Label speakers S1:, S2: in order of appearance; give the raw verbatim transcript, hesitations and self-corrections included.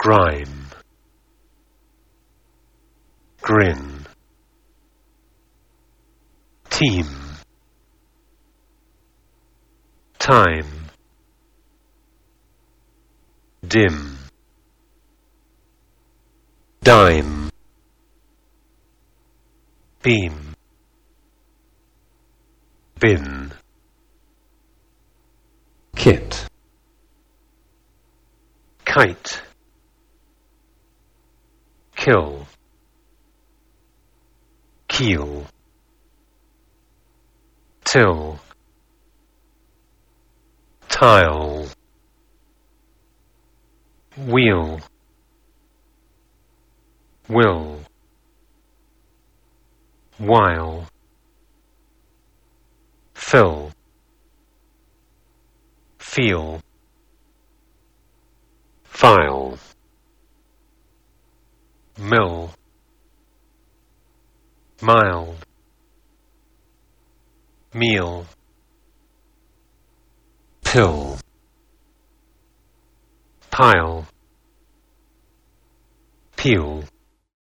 S1: grime, grin, team, time, dim, dime, beam, bin, kit, kite, kill, keel, till, tile, wheel, will, while, fill, feel, file, mill, mild, meal, pill, pile, peel,